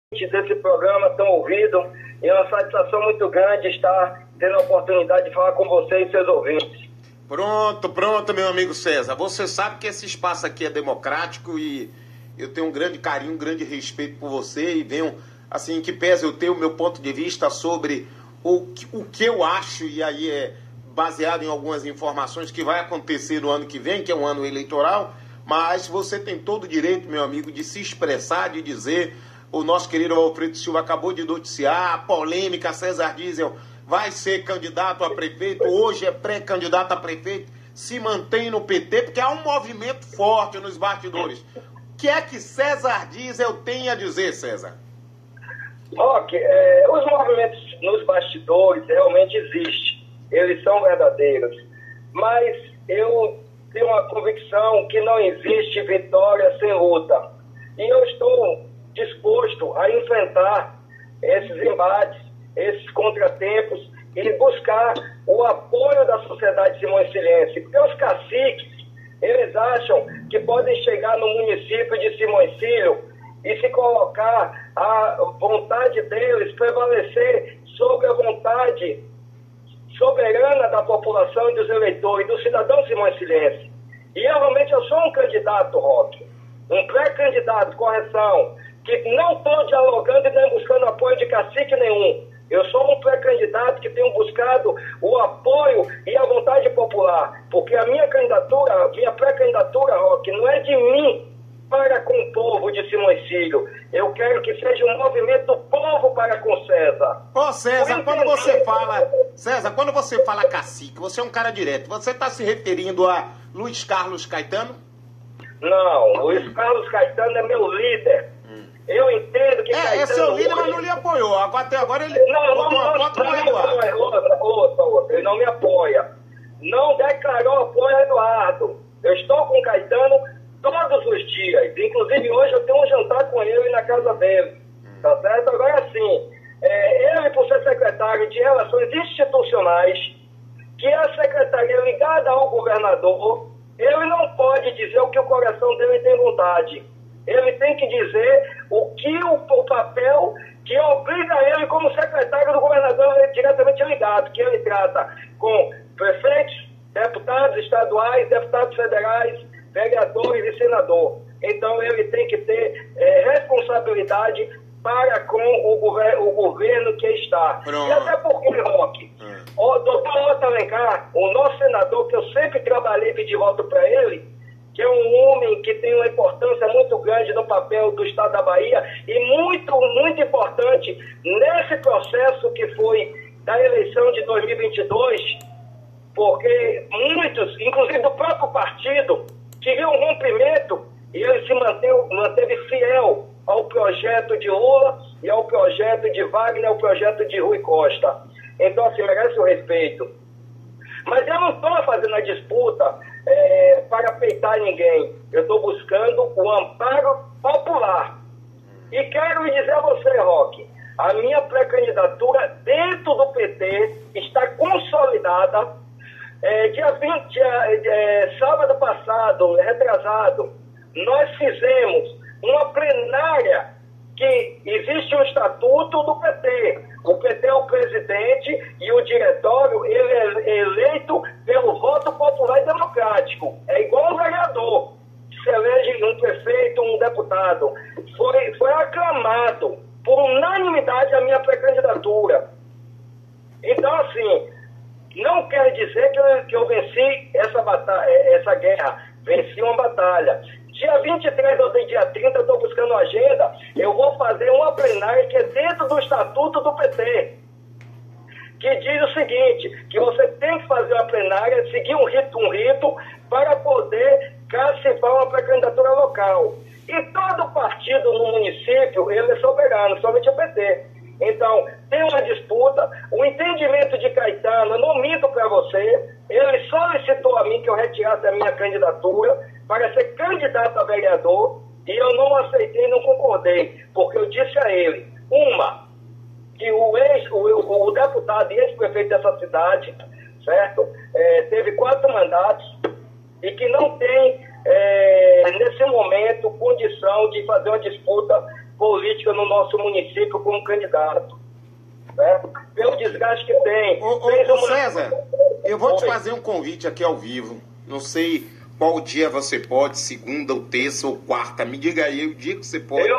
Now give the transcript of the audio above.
desse programa tão ouvido, e é uma satisfação muito grande estar tendo a oportunidade de falar com você e seus ouvintes. Pronto, meu amigo César. Você sabe que esse espaço aqui é democrático e eu tenho um grande carinho, um grande respeito por você e venho, assim, que pese eu ter o meu ponto de vista sobre o que eu acho, e aí é baseado em algumas informações que vai acontecer no ano que vem, que é um ano eleitoral, mas você tem todo o direito, meu amigo, de se expressar, de dizer. O nosso querido Alfredo Silva acabou de noticiar a polêmica. César Diesel vai ser candidato a prefeito, hoje é pré-candidato a prefeito, se mantém no PT, porque há um movimento forte nos bastidores. O que é que César Diesel tem a dizer, César? Roque, os movimentos nos bastidores realmente existem, eles são verdadeiros, mas eu tenho uma convicção que não existe vitória sem luta, e eu estou disposto a enfrentar esses embates, esses contratempos e buscar o apoio da sociedade simoensilense, porque os caciques, eles acham que podem chegar no município de Simões-Filho e se colocar a vontade deles prevalecer sobre a vontade soberana da população e dos eleitores, do cidadão simoensilense. E realmente eu sou um candidato, Roque, um pré-candidato, correção, que não estou dialogando e nem buscando apoio de cacique nenhum. Eu sou um pré-candidato que tenho buscado o apoio e a vontade popular, porque a minha candidatura, a minha pré-candidatura, Roque, não é de mim para com o povo de Simões-Filho. Eu quero que seja um movimento do povo para com César. Ô César, quando você fala cacique, você é um cara direto, você está se referindo a Luiz Carlos Caetano? Não, Luiz Carlos Caetano é meu líder. Eu entendo que Caetano... É seu líder, mas não lhe apoiou. Até agora ele botou uma foto com o Eduardo. Outra. Ele não me apoia. Não declarou apoio a Eduardo. Eu estou com o Caetano todos os dias. Inclusive, hoje eu tenho um jantar com ele na casa dele. Tá certo? Agora sim, ele, por ser secretário de Relações Institucionais, que é a secretaria ligada ao governador, ele não pode dizer o que o coração dele tem vontade. Ele tem que dizer o papel que obriga ele, como secretário do governador, diretamente ligado, que ele trata com prefeitos, deputados estaduais, deputados federais, vereadores e senador. Então ele tem que ter responsabilidade para com o governo que está. Pronto. E até porque, Roque, o doutor Otto Alencar, o nosso senador, que eu sempre trabalhei e pedi voto para ele, que é um homem que tem uma importância muito grande no papel do Estado da Bahia e muito, muito importante nesse processo que foi da eleição de 2022, porque muitos, inclusive do próprio partido, queriam um rompimento e ele se manteve fiel ao projeto de Lula e ao projeto de Wagner, ao projeto de Rui Costa. Então, assim, merece o respeito. Mas eu não estou fazendo a disputa para peitar ninguém. Eu estou buscando o amparo popular. E quero lhe dizer a você, Roque, a minha pré-candidatura dentro do PT está consolidada. Sábado passado, retrasado, nós fizemos uma plenária que existe um estatuto do PT. O PT é o presidente e o diretório, ele é eleito pelo voto popular e democrático. É igual um vereador, que se elege um prefeito, um deputado. Foi aclamado por unanimidade a minha pré-candidatura. Então, assim, não quer dizer que eu venci essa guerra, venci uma batalha. Dia 23 ou dia 30, eu estou buscando agenda, eu vou fazer uma plenária que é dentro do estatuto do PT, que diz o seguinte, que você tem que fazer uma plenária, seguir um rito para poder classificar uma pré-candidatura local. E todo partido no município, ele é soberano, somente o PT. Então, tem uma disputa, o entendimento de Caetano, eu não minto para você, ele solicitou a mim que eu retirasse a minha candidatura para ser candidato a vereador, e eu não aceitei, não concordei, porque eu disse a ele, que o deputado e ex-prefeito dessa cidade, certo, teve 4 mandatos, e que não tem, nesse momento, condição de fazer uma disputa política no nosso município como candidato. Né? Pelo desgaste que tem. Ô, César, eu vou te fazer um convite aqui ao vivo. Não sei qual dia você pode, segunda ou terça ou quarta. Me diga aí o dia que você pode.